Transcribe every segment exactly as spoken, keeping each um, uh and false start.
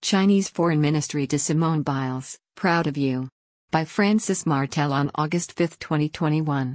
Chinese Foreign Ministry to Simone Biles, proud of you. By Francis Martel on August fifth, twenty twenty-one.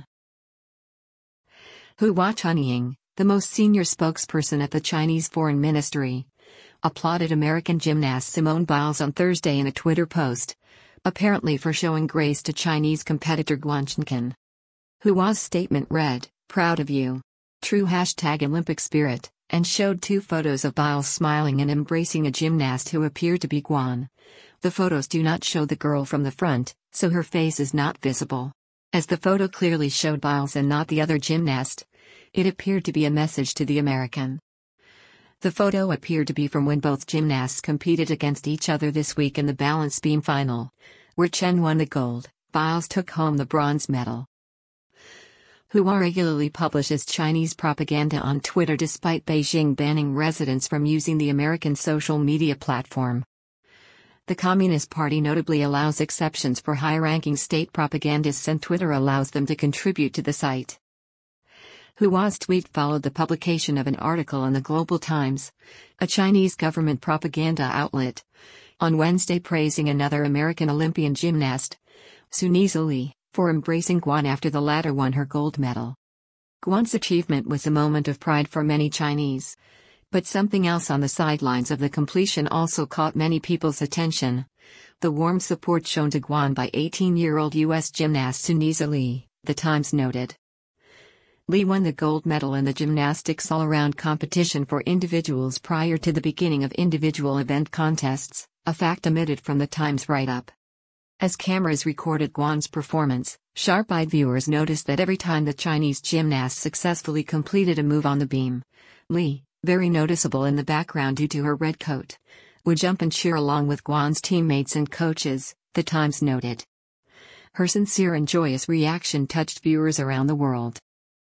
Hua Chunying, the most senior spokesperson at the Chinese Foreign Ministry, applauded American gymnast Simone Biles on Thursday in a Twitter post, apparently for showing grace to Chinese competitor Guan Zhengqin. Hua's statement read, "Proud of you. True hashtag Olympic spirit," and showed two photos of Biles smiling and embracing a gymnast who appeared to be Guan. The photos do not show the girl from the front, so her face is not visible. As the photo clearly showed Biles and not the other gymnast, it appeared to be a message to the American. The photo appeared to be from when both gymnasts competed against each other this week in the balance beam final, where Chen won the gold. Biles took home the bronze medal. Hua regularly publishes Chinese propaganda on Twitter despite Beijing banning residents from using the American social media platform. The Communist Party notably allows exceptions for high-ranking state propagandists, and Twitter allows them to contribute to the site. Hua's tweet followed the publication of an article in the Global Times, a Chinese government propaganda outlet, on Wednesday praising another American Olympian gymnast, Sunisa Lee, for embracing Guan after the latter won her gold medal. Guan's achievement was a moment of pride for many Chinese. But something else on the sidelines of the completion also caught many people's attention: the warm support shown to Guan by eighteen-year-old U S gymnast Sunisa Lee, the Times noted. Lee won the gold medal in the gymnastics all-around competition for individuals prior to the beginning of individual event contests, a fact omitted from the Times write-up. As cameras recorded Guan's performance, sharp-eyed viewers noticed that every time the Chinese gymnast successfully completed a move on the beam, Lee, very noticeable in the background due to her red coat, would jump and cheer along with Guan's teammates and coaches, the Times noted. Her sincere and joyous reaction touched viewers around the world.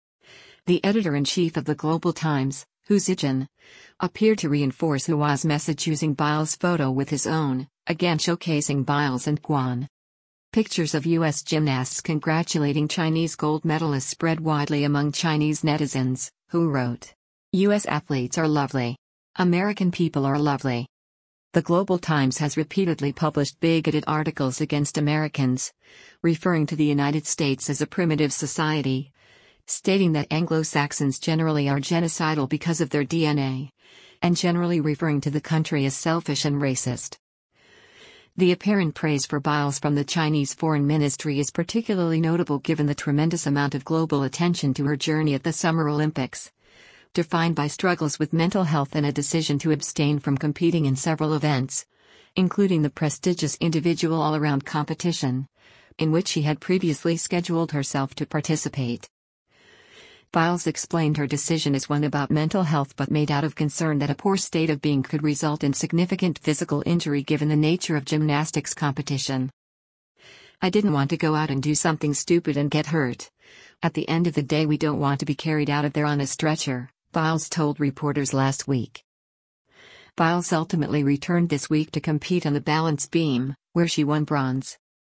The editor-in-chief of the Global Times, Hu Zijin, appeared to reinforce Hua's message using Biles' photo with his own, again showcasing Biles and Guan. Pictures of U S gymnasts congratulating Chinese gold medalists spread widely among Chinese netizens, who wrote, "U S athletes are lovely. American people are lovely." The Global Times has repeatedly published bigoted articles against Americans, referring to the United States as a primitive society, stating that Anglo-Saxons generally are genocidal because of their D N A, and generally referring to the country as selfish and racist. The apparent praise for Biles from the Chinese Foreign Ministry is particularly notable given the tremendous amount of global attention to her journey at the Summer Olympics, defined by struggles with mental health and a decision to abstain from competing in several events, including the prestigious individual all-around competition, in which she had previously scheduled herself to participate. Biles explained her decision as one about mental health, but made out of concern that a poor state of being could result in significant physical injury given the nature of gymnastics competition. "I didn't want to go out and do something stupid and get hurt. At the end of the day, we don't want to be carried out of there on a stretcher," Biles told reporters last week. Biles ultimately returned this week to compete on the balance beam, where she won bronze.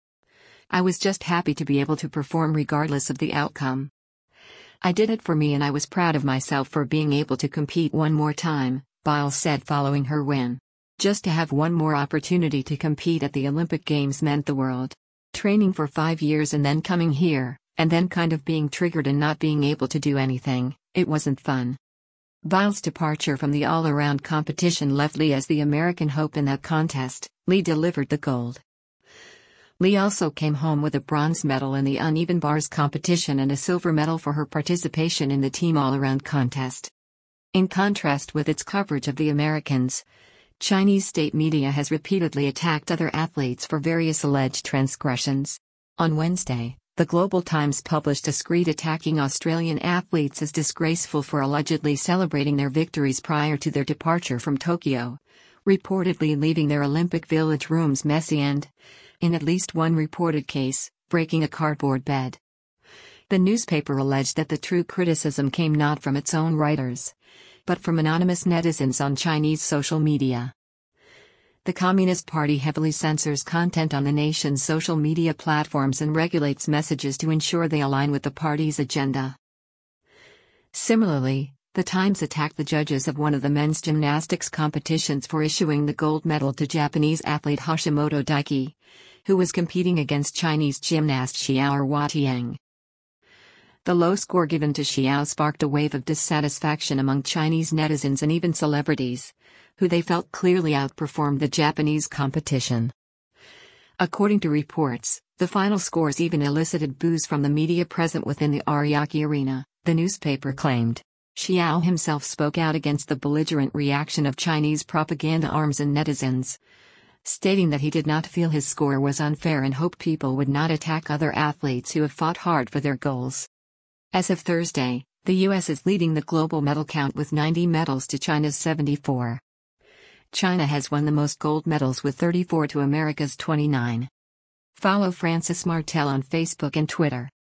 "I was just happy to be able to perform regardless of the outcome. I did it for me and I was proud of myself for being able to compete one more time," Biles said following her win. "Just to have one more opportunity to compete at the Olympic Games meant the world. Training for five years and then coming here, and then kind of being triggered and not being able to do anything, it wasn't fun." Biles' departure from the all-around competition left Lee as the American hope in that contest. Lee delivered the gold. Lee also came home with a bronze medal in the uneven bars competition and a silver medal for her participation in the team all-around contest. In contrast with its coverage of the Americans, Chinese state media has repeatedly attacked other athletes for various alleged transgressions. On Wednesday, the Global Times published a screed attacking Australian athletes as disgraceful for allegedly celebrating their victories prior to their departure from Tokyo, reportedly leaving their Olympic Village rooms messy and, in at least one reported case, breaking a cardboard bed. The newspaper alleged that the true criticism came not from its own writers, but from anonymous netizens on Chinese social media. The Communist Party heavily censors content on the nation's social media platforms and regulates messages to ensure they align with the party's agenda. Similarly, The Times attacked the judges of one of the men's gymnastics competitions for issuing the gold medal to Japanese athlete Hashimoto Daiki, who was competing against Chinese gymnast Xiao Huatiang. The low score given to Xiao sparked a wave of dissatisfaction among Chinese netizens and even celebrities, who they felt clearly outperformed the Japanese competition. According to reports, the final scores even elicited boos from the media present within the Ariake Arena, the newspaper claimed. Xiao himself spoke out against the belligerent reaction of Chinese propaganda arms and netizens, stating that he did not feel his score was unfair and hoped people would not attack other athletes who have fought hard for their goals. As of Thursday, the U S is leading the global medal count with ninety medals to China's seventy-four. China has won the most gold medals with thirty-four to America's twenty-nine. Follow Francis Martel on Facebook and Twitter.